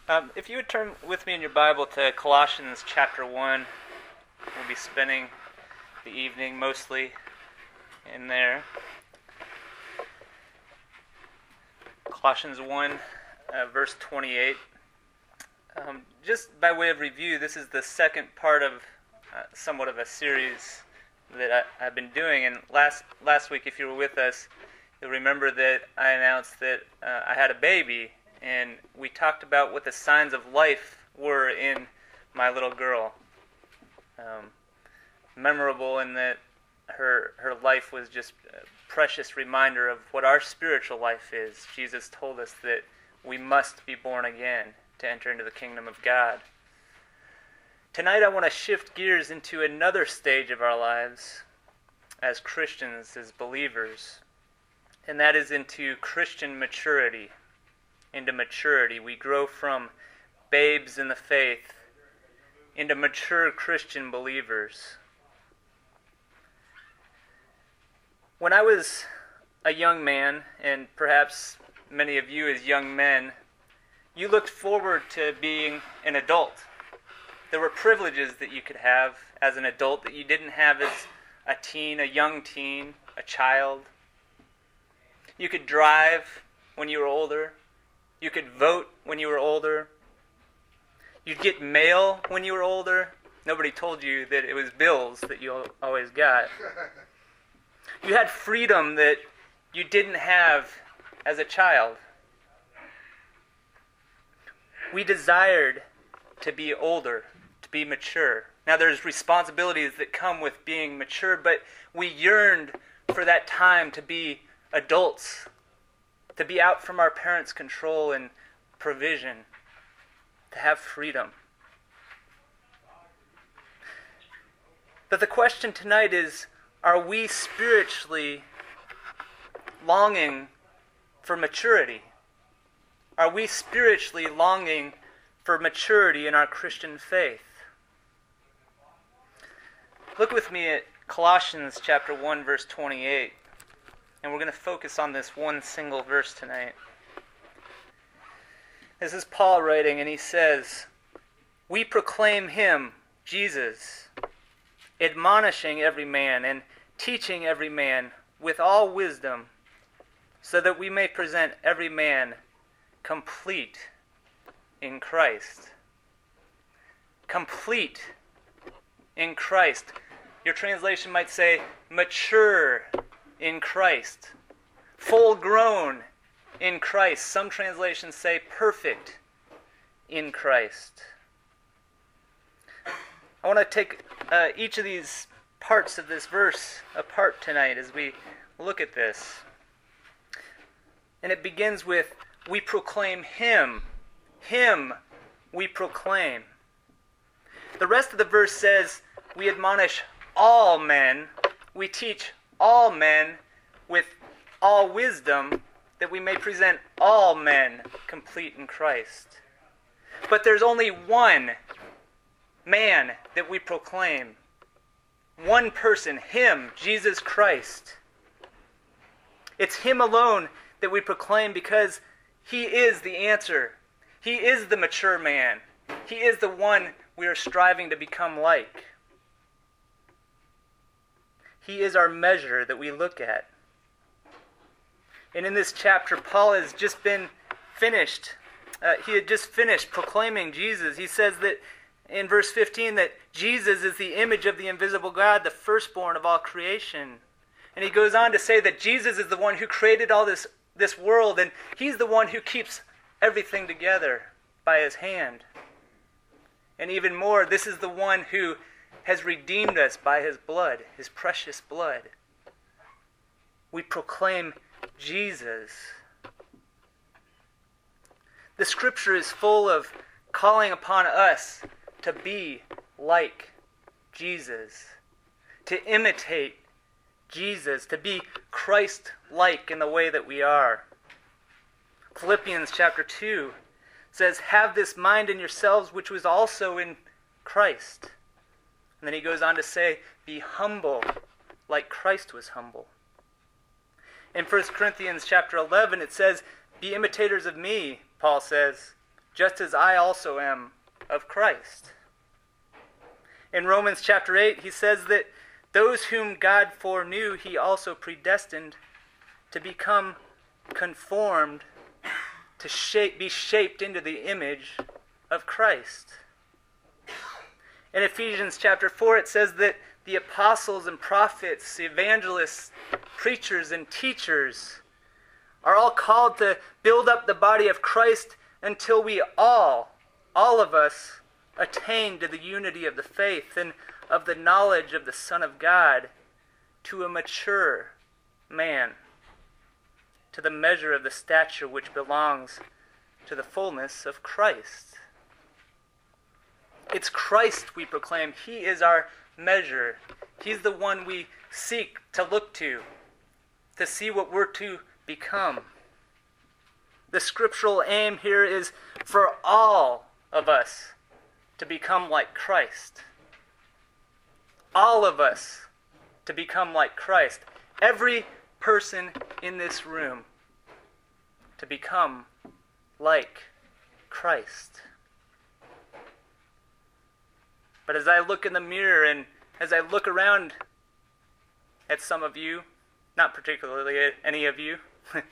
If you would turn with me in your Bible to Colossians chapter 1, we'll be spending the evening mostly in there. Colossians 1, verse 28. Just by way of review, this is the second part of somewhat of a series that I've been doing. And last week, if you were with us, you'll remember that I announced that I had a baby. And we talked about what the signs of life were in my little girl. Memorable in that her life was just a precious reminder of what our spiritual life is. Jesus told us that we must be born again to enter into the kingdom of God. Tonight I want to shift gears into another stage of our lives as Christians, as believers, and that is into Christian maturity. Into maturity. We grow from babes in the faith into mature Christian believers. When I was a young man, and perhaps many of you as young men, you looked forward to being an adult. There were privileges that you could have as an adult that you didn't have as a teen, a young teen, a child. You could drive when you were older. You could vote when you were older. You'd get mail when you were older. Nobody told you that it was bills that you always got. You had freedom that you didn't have as a child. We desired to be older, to be mature. Now there's responsibilities that come with being mature, but we yearned for that time to be adults, to be out from our parents' control and provision, to have freedom. But the question tonight is, are we spiritually longing for maturity? Are we spiritually longing for maturity in our Christian faith? Look with me at Colossians chapter 1, verse 28. And we're going to focus on this one single verse tonight. This is Paul writing, and he says, "We proclaim him, Jesus, admonishing every man and teaching every man with all wisdom, so that we may present every man complete in Christ." Complete in Christ. Your translation might say, mature in Christ. Full grown in Christ. Some translations say perfect in Christ. I want to take each of these parts of this verse apart tonight as we look at this. And it begins with, we proclaim him. Him we proclaim. The rest of the verse says, we admonish all men. We teach all men with all wisdom, that we may present all men complete in Christ. But there's only one man that we proclaim. One person, him, Jesus Christ. It's him alone that we proclaim because he is the answer. He is the mature man. He is the one we are striving to become like. He is our measure that we look at. And in this chapter, Paul has just been finished. He had just finished proclaiming Jesus. He says that in verse 15 that Jesus is the image of the invisible God, the firstborn of all creation. And he goes on to say that Jesus is the one who created all this world, and he's the one who keeps everything together by his hand. And even more, this is the one who has redeemed us by his blood, his precious blood. We proclaim Jesus. The scripture is full of calling upon us to be like Jesus, to imitate Jesus, to be Christ-like in the way that we are. Philippians chapter 2 says, "Have this mind in yourselves which was also in Christ." And then he goes on to say, "Be humble like Christ was humble." In 1 Corinthians chapter 11 it says, "Be imitators of me," Paul says, just as I also am of Christ. In Romans chapter 8, he says that those whom God foreknew, he also predestined to become conformed, to be shaped into the image of Christ. In Ephesians chapter 4, it says that the apostles and prophets, evangelists, preachers and teachers are all called to build up the body of Christ until we all of us, attain to the unity of the faith and of the knowledge of the Son of God, to a mature man, to the measure of the stature which belongs to the fullness of Christ. It's Christ we proclaim. He is our measure. He's the one we seek to look to see what we're to become. The scriptural aim here is for all of us to become like Christ. All of us to become like Christ. Every person in this room to become like Christ. But as I look in the mirror and as I look around at some of you, not particularly at any of you,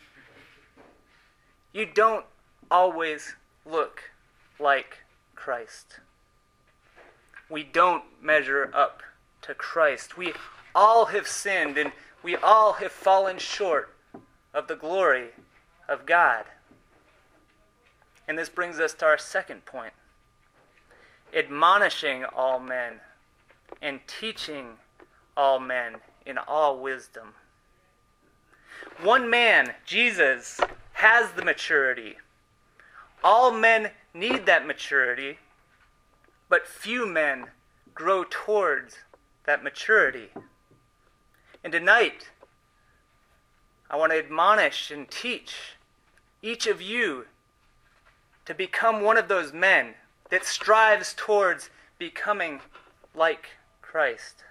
you don't always look like Christ. We don't measure up to Christ. We all have sinned and we all have fallen short of the glory of God. And this brings us to our second point. Admonishing all men and teaching all men in all wisdom. One man, Jesus, has the maturity. All men need that maturity, but few men grow towards that maturity. And tonight, I want to admonish and teach each of you to become one of those men that strives towards becoming like Christ.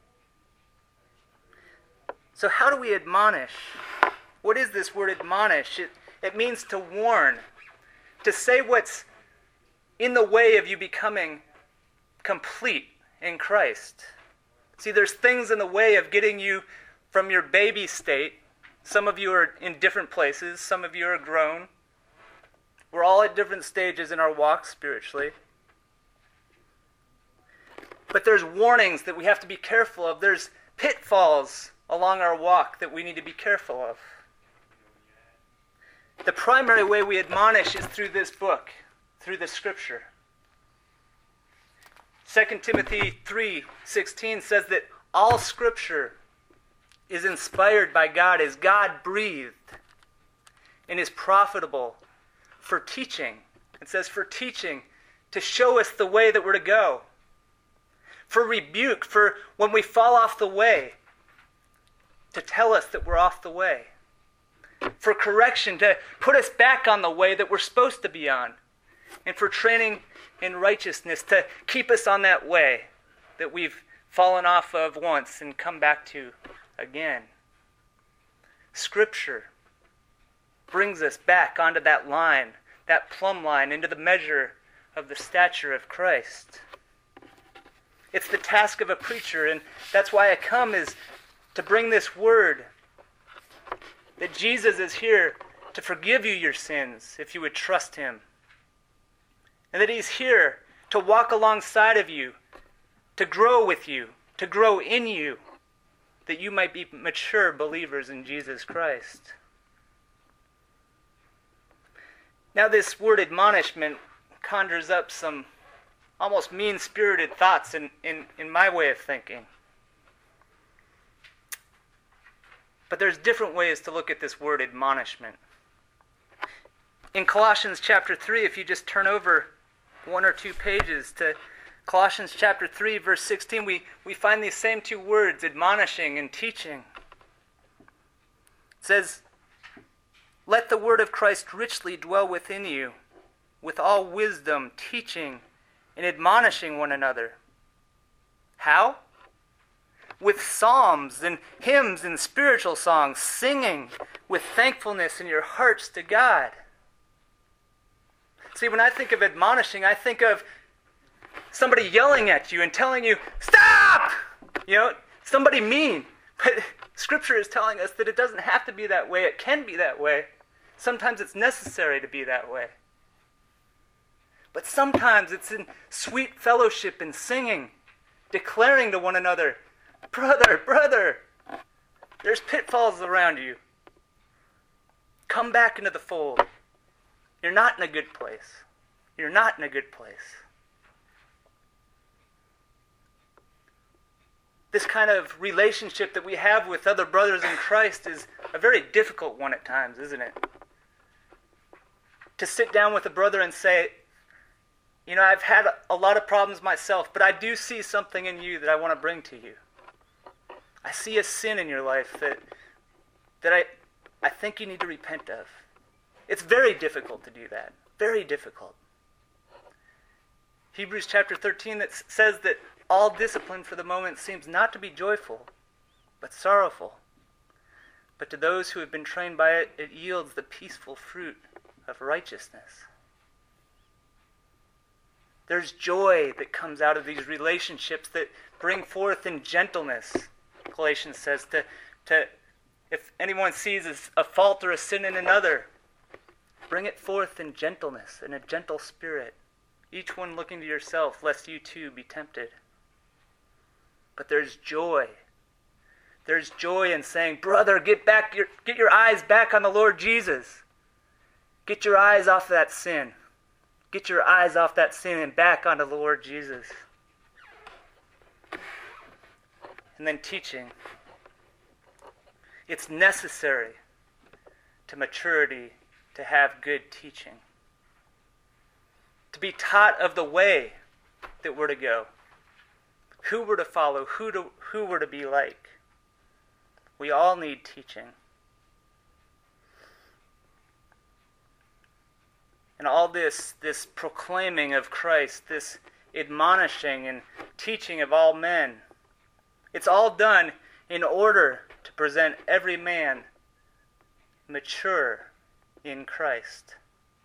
So how do we admonish? What is this word admonish? It means to warn, to say what's in the way of you becoming complete in Christ. See, there's things in the way of getting you from your baby state. Some of you are in different places. Some of you are grown. We're all at different stages in our walk spiritually. But there's warnings that we have to be careful of. There's pitfalls along our walk that we need to be careful of. The primary way we admonish is through this book, through the Scripture. 2 Timothy 3:16 says that all Scripture is inspired by God, is God-breathed, and is profitable for teaching. It says for teaching, to show us the way that we're to go. For rebuke, for when we fall off the way, to tell us that we're off the way. For correction, to put us back on the way that we're supposed to be on. And for training in righteousness, to keep us on that way that we've fallen off of once and come back to again. Scripture brings us back onto that line, that plumb line, into the measure of the stature of Christ. It's the task of a preacher, and that's why I come, is to bring this word that Jesus is here to forgive you your sins if you would trust him. And that he's here to walk alongside of you, to grow with you, to grow in you, that you might be mature believers in Jesus Christ. Now this word admonishment conjures up some almost mean-spirited thoughts in my way of thinking. But there's different ways to look at this word admonishment. In Colossians chapter 3, if you just turn over one or two pages to Colossians chapter 3, verse 16, we find these same two words, admonishing and teaching. It says, "Let the word of Christ richly dwell within you, with all wisdom, teaching and admonishing one another." How? With psalms and hymns and spiritual songs, singing with thankfulness in your hearts to God. See, when I think of admonishing, I think of somebody yelling at you and telling you, stop! Somebody mean. But Scripture is telling us that it doesn't have to be that way. It can be that way. Sometimes it's necessary to be that way. But sometimes it's in sweet fellowship and singing, declaring to one another, brother, there's pitfalls around you. Come back into the fold. You're not in a good place. You're not in a good place. This kind of relationship that we have with other brothers in Christ is a very difficult one at times, isn't it? To sit down with a brother and say, I've had a lot of problems myself, but I do see something in you that I want to bring to you. I see a sin in your life that I think you need to repent of. It's very difficult to do that. Very difficult. Hebrews chapter 13 that says that all discipline for the moment seems not to be joyful, but sorrowful. But to those who have been trained by it, it yields the peaceful fruit of righteousness. There's joy that comes out of these relationships that bring forth in gentleness. Galatians says to if anyone sees a fault or a sin in another, bring it forth in gentleness, in a gentle spirit, each one looking to yourself, lest you too be tempted. But there's joy. There's joy in saying, brother, get your eyes back on the Lord Jesus. Get your eyes off that sin. Get your eyes off that sin and back onto the Lord Jesus. And then teaching. It's necessary to maturity to have good teaching. To be taught of the way that we're to go. Who we're to follow, who we're to be like. We all need teaching. And all this proclaiming of Christ, this admonishing and teaching of all men, it's all done in order to present every man mature in Christ.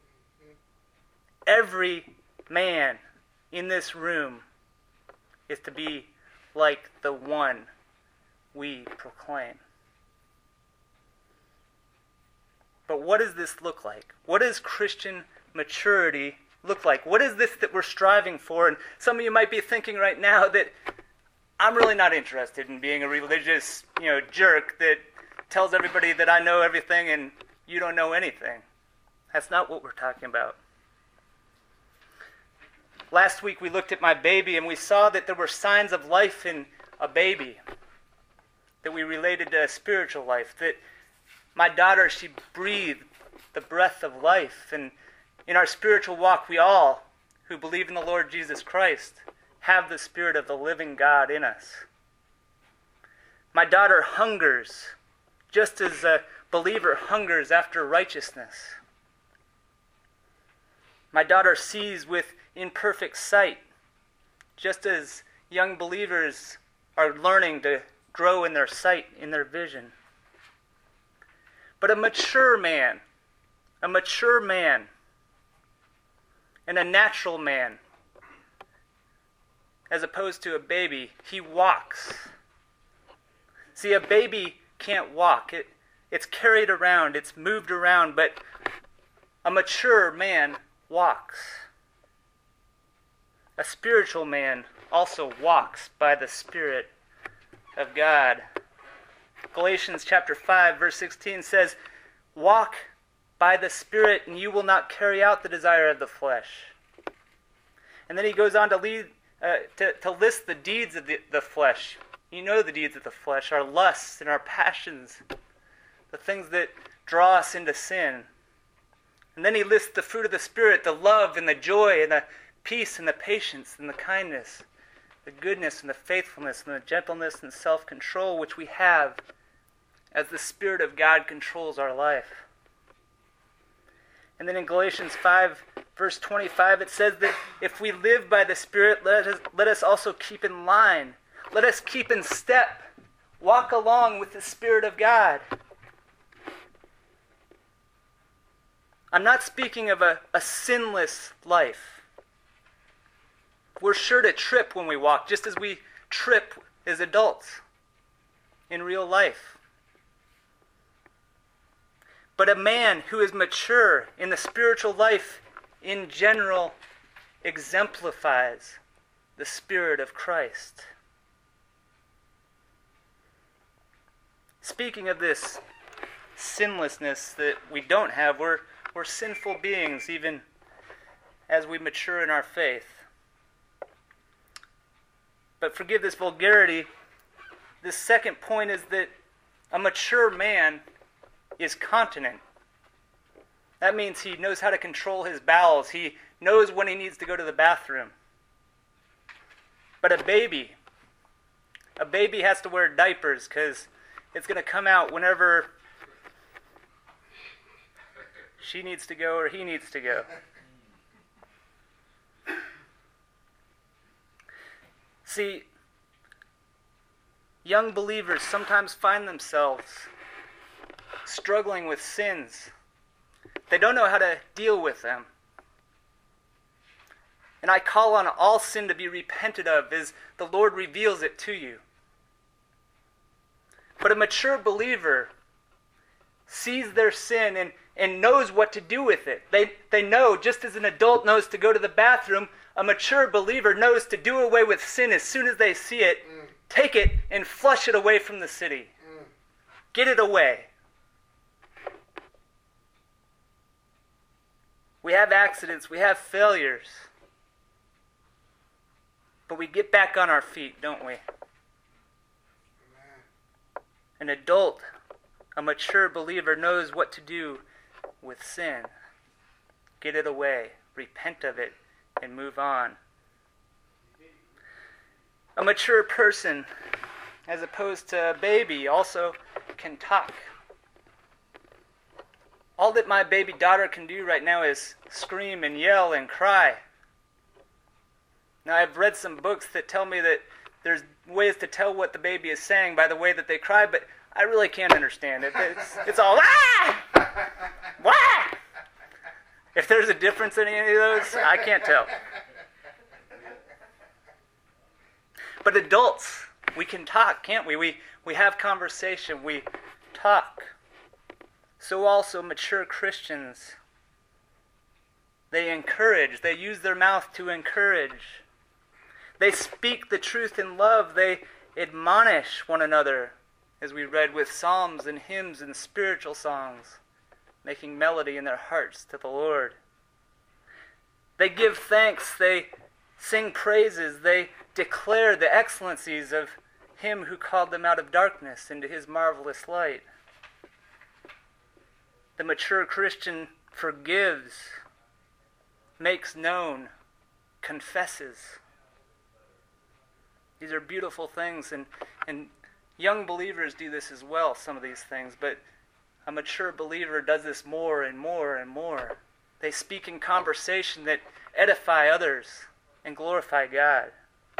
Every man in this room is to be like the one we proclaim. But what does this look like? What does Christian maturity look like? What is this that we're striving for? And some of you might be thinking right now that I'm really not interested in being a religious, jerk that tells everybody that I know everything and you don't know anything. That's not what we're talking about. Last week we looked at my baby and we saw that there were signs of life in a baby that we related to a spiritual life. That my daughter, she breathed the breath of life. And in our spiritual walk, we all who believe in the Lord Jesus Christ have the Spirit of the living God in us. My daughter hungers just as a believer hungers after righteousness. My daughter sees with imperfect sight, just as young believers are learning to grow in their sight, in their vision. But a mature man, and a natural man, as opposed to a baby, he walks. See, a baby can't walk. It's carried around, it's moved around, but a mature man walks. A spiritual man also walks by the Spirit of God. Galatians chapter 5, verse 16 says, walk by the Spirit and you will not carry out the desire of the flesh. And then he goes on to list the deeds of the flesh. You know the deeds of the flesh, our lusts and our passions, the things that draw us into sin. And then he lists the fruit of the Spirit, the love and the joy and the peace and the patience and the kindness, the goodness and the faithfulness and the gentleness and self-control which we have as the Spirit of God controls our life. And then in Galatians 5, verse 25, it says that if we live by the Spirit, let us also keep in line. Let us keep in step. Walk along with the Spirit of God. I'm not speaking of a sinless life. We're sure to trip when we walk, just as we trip as adults in real life. But a man who is mature in the spiritual life in general exemplifies the Spirit of Christ. Speaking of this sinlessness that we don't have, we're sinful beings even as we mature in our faith. But forgive this vulgarity, the second point is that a mature man is continent. That means he knows how to control his bowels. He knows when he needs to go to the bathroom. But a baby has to wear diapers because it's going to come out whenever she needs to go or he needs to go. See, young believers sometimes find themselves struggling with sins. They don't know how to deal with them. And I call on all sin to be repented of as the Lord reveals it to you. But a mature believer sees their sin and knows what to do with it. They know, just as an adult knows to go to the bathroom, a mature believer knows to do away with sin as soon as they see it, take it, and flush it away from the city. Get it away. We have accidents, we have failures. But we get back on our feet, don't we? An adult, a mature believer knows what to do with sin. Get it away, repent of it, and move on. A mature person, as opposed to a baby, also can talk. All that my baby daughter can do right now is scream and yell and cry. Now, I've read some books that tell me that there's ways to tell what the baby is saying by the way that they cry, but I really can't understand it. It's all, ah! Wah! If there's a difference in any of those, I can't tell. But adults, we can talk, can't we? We have conversation, we talk. So also mature Christians, they encourage, they use their mouth to encourage. They speak the truth in love, they admonish one another, as we read with psalms and hymns and spiritual songs, making melody in their hearts to the Lord. They give thanks, they sing praises, they declare the excellencies of Him who called them out of darkness into His marvelous light. The mature Christian forgives, makes known, confesses. These are beautiful things, and young believers do this as well, some of these things, but a mature believer does this more and more and more. They speak in conversation that edify others and glorify God.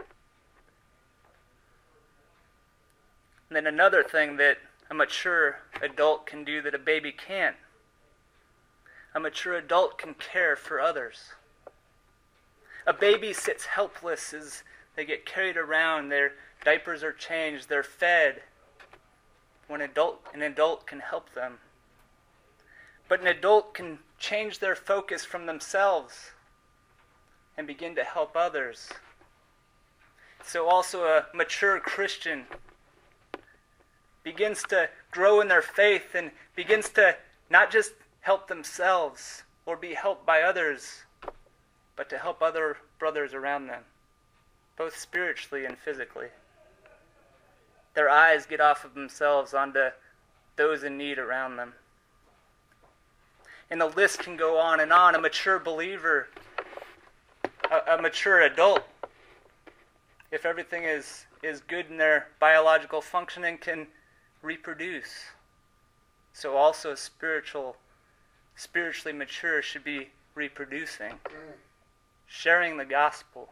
And then another thing that a mature adult can do that a baby can't. A mature adult can care for others. A baby sits helpless as they get carried around, their diapers are changed, they're fed. When an adult can help them. But an adult can change their focus from themselves and begin to help others. So also a mature Christian begins to grow in their faith and begins to not just help themselves or be helped by others, but to help other brothers around them, both spiritually and physically. Their eyes get off of themselves onto those in need around them. And the list can go on and on. A mature believer, a mature adult, if everything is good in their biological functioning, can reproduce. So also spiritually mature should be reproducing, sharing the gospel.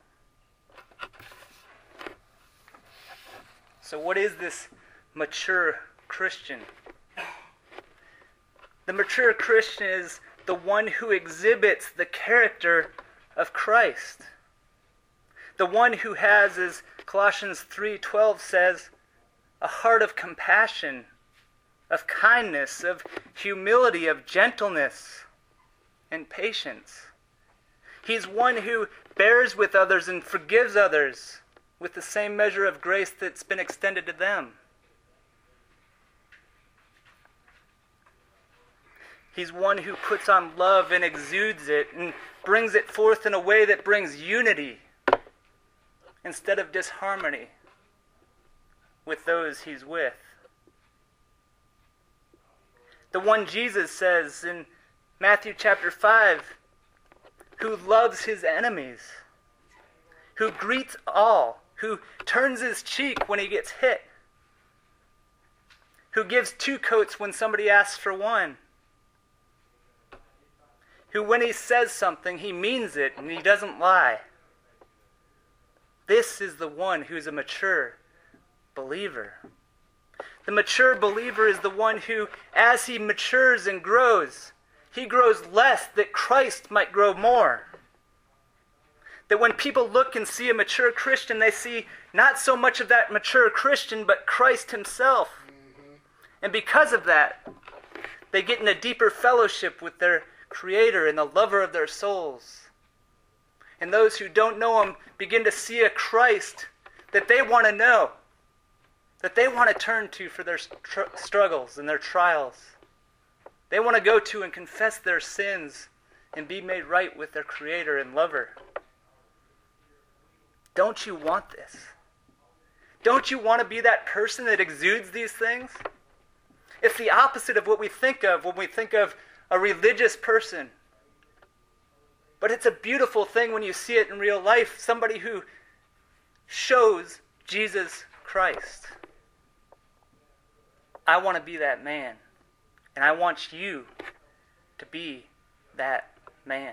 So what is this mature Christian? The mature Christian is the one who exhibits the character of Christ. The one who has, as Colossians 3:12 says, a heart of compassion, of kindness, of humility, of gentleness, and patience. He's one who bears with others and forgives others with the same measure of grace that's been extended to them. He's one who puts on love and exudes it and brings it forth in a way that brings unity instead of disharmony with those he's with. The one Jesus says in Matthew chapter 5, who loves his enemies, who greets all, who turns his cheek when he gets hit, who gives 2 coats when somebody asks for 1, who when he says something, he means it and he doesn't lie. This is the one who's a mature believer. The mature believer is the one who, as he matures and grows, he grows less that Christ might grow more. That when people look and see a mature Christian, they see not so much of that mature Christian, but Christ himself. And because of that, they get in a deeper fellowship with their Creator and the lover of their souls. And those who don't know him begin to see a Christ that they want to know, that they want to turn to for their struggles and their trials. They want to go to and confess their sins and be made right with their Creator and lover. Don't you want this? Don't you want to be that person that exudes these things? It's the opposite of what we think of when we think of a religious person. But it's a beautiful thing when you see it in real life. Somebody who shows Jesus Christ. I want to be that man. And I want you to be that man.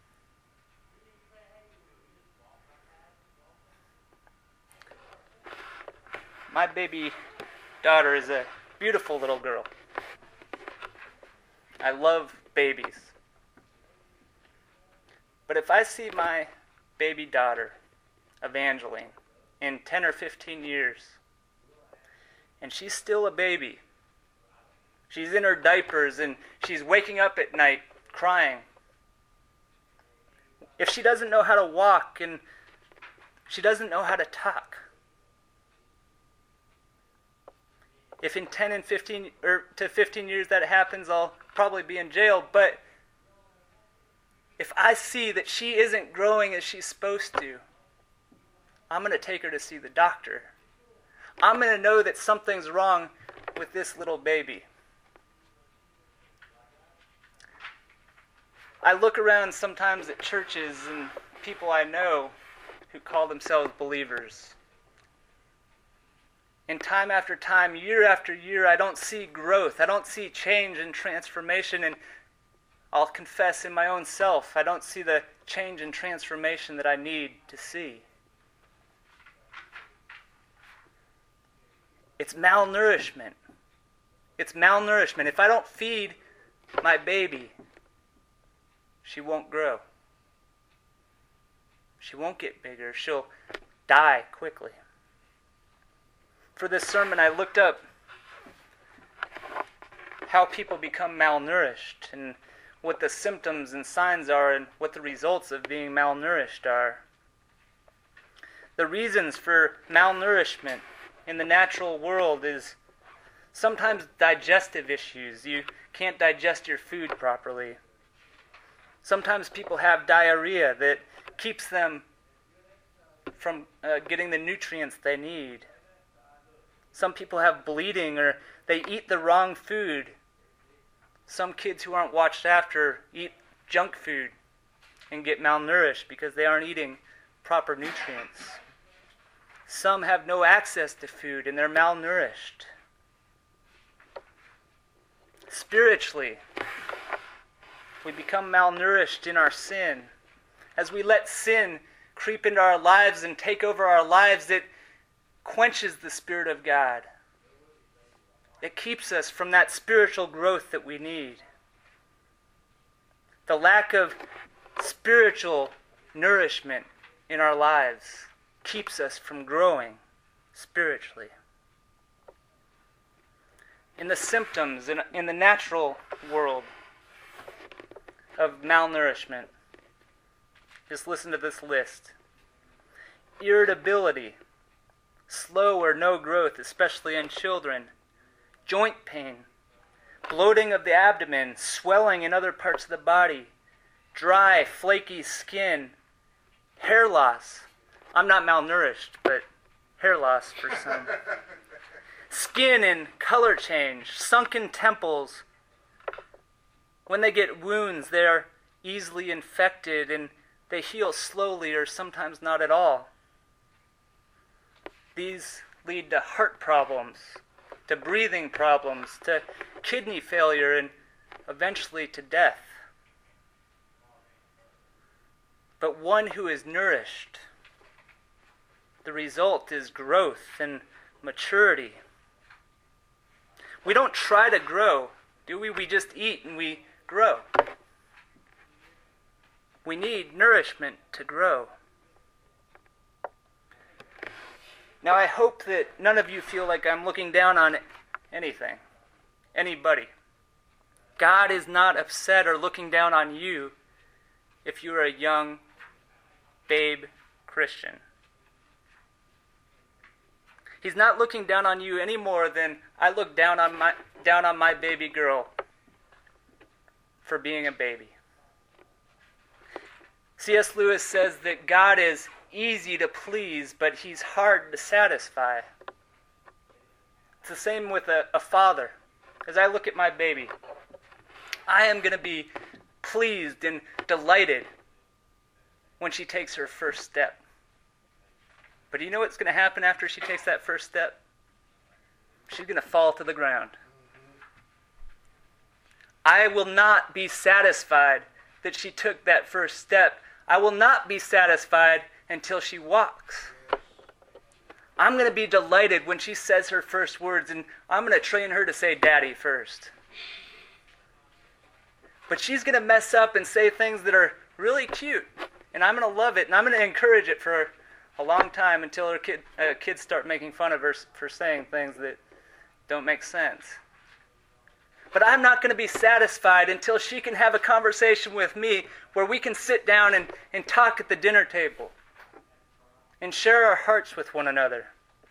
My baby daughter is a beautiful little girl. I love babies. But if I see my baby daughter, Evangeline, in 10 or 15 years, and she's still a baby, she's in her diapers and she's waking up at night crying, if she doesn't know how to walk and she doesn't know how to talk, if in 10 and 15 to 15 years that happens, I'll probably be in jail. But if I see that she isn't growing as she's supposed to, I'm going to take her to see the doctor. I'm going to know that something's wrong with this little baby. I look around sometimes at churches and people I know who call themselves believers. And time after time, year after year, I don't see growth. I don't see change and transformation. And I'll confess in my own self, I don't see the change and transformation that I need to see. It's malnourishment. It's malnourishment. If I don't feed my baby, she won't grow. She won't get bigger. She'll die quickly. For this sermon, I looked up how people become malnourished and what the symptoms and signs are and what the results of being malnourished are. The reasons for malnourishment in the natural world is sometimes digestive issues. You can't digest your food properly. Sometimes people have diarrhea that keeps them from getting the nutrients they need. Some people have bleeding or they eat the wrong food. Some kids who aren't watched after eat junk food and get malnourished because they aren't eating proper nutrients. Some have no access to food and they're malnourished. Spiritually, we become malnourished in our sin. As we let sin creep into our lives and take over our lives, it quenches the Spirit of God. It keeps us from that spiritual growth that we need. The lack of spiritual nourishment in our lives keeps us from growing spiritually. In the symptoms, in the natural world of malnourishment, just listen to this list. Irritability, slow or no growth, especially in children, joint pain, bloating of the abdomen, swelling in other parts of the body, dry, flaky skin, hair loss. I'm not malnourished, but hair loss for some. Skin and color change, sunken temples. When they get wounds, they are easily infected and they heal slowly or sometimes not at all. These lead to heart problems, to breathing problems, to kidney failure, and eventually to death. But one who is nourished, the result is growth and maturity. We don't try to grow, do we? We just eat and we grow. We need nourishment to grow. Now, I hope that none of you feel like I'm looking down on anything, anybody. God is not upset or looking down on you if you are a young babe Christian. He's not looking down on you any more than I look down on my baby girl for being a baby. C.S. Lewis says that God is easy to please, but he's hard to satisfy. It's the same with a father. As I look at my baby, I am going to be pleased and delighted when she takes her first step. But do you know what's going to happen after she takes that first step? She's going to fall to the ground. I will not be satisfied that she took that first step. I will not be satisfied until she walks. I'm going to be delighted when she says her first words, and I'm going to train her to say daddy first. But she's going to mess up and say things that are really cute, and I'm going to love it, and I'm going to encourage it for a long time until her kids start making fun of her for saying things that don't make sense. But I'm not going to be satisfied until she can have a conversation with me where we can sit down and talk at the dinner table and share our hearts with one another.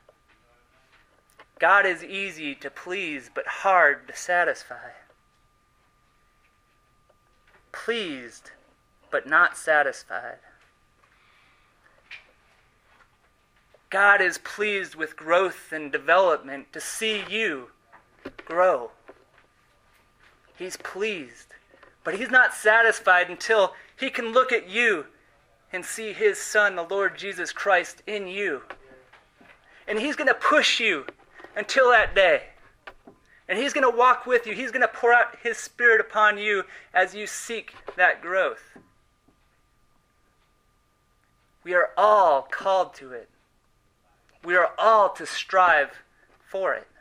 God is easy to please, but hard to satisfy. Pleased, but not satisfied. God is pleased with growth and development, to see you grow. He's pleased, but he's not satisfied until he can look at you and see his Son, the Lord Jesus Christ, in you. And he's going to push you until that day. And he's going to walk with you. He's going to pour out his Spirit upon you as you seek that growth. We are all called to it. We are all to strive for it.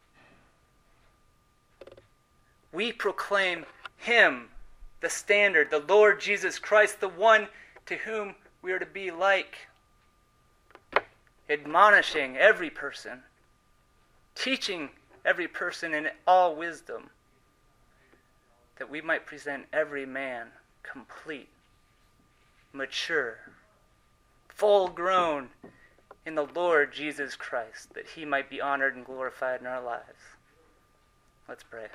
We proclaim him, the standard, the Lord Jesus Christ, the one to whom we are to be like, admonishing every person, teaching every person in all wisdom, that we might present every man complete, mature, full grown in the Lord Jesus Christ, that he might be honored and glorified in our lives. Let's pray.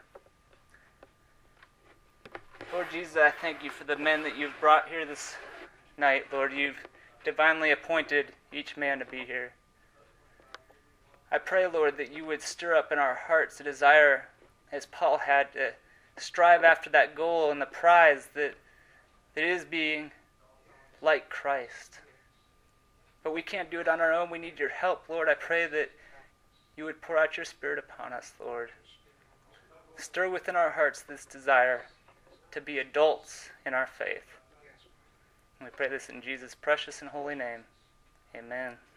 Lord Jesus, I thank you for the men that you've brought here this night. Lord, you've divinely appointed each man to be here. I pray, Lord, that you would stir up in our hearts a desire, as Paul had, to strive after that goal and the prize that is being like Christ. But we can't do it on our own. We need your help, Lord. I pray that you would pour out your Spirit upon us, Lord. Stir within our hearts this desire to be adults in our faith. And we pray this in Jesus' precious and holy name. Amen.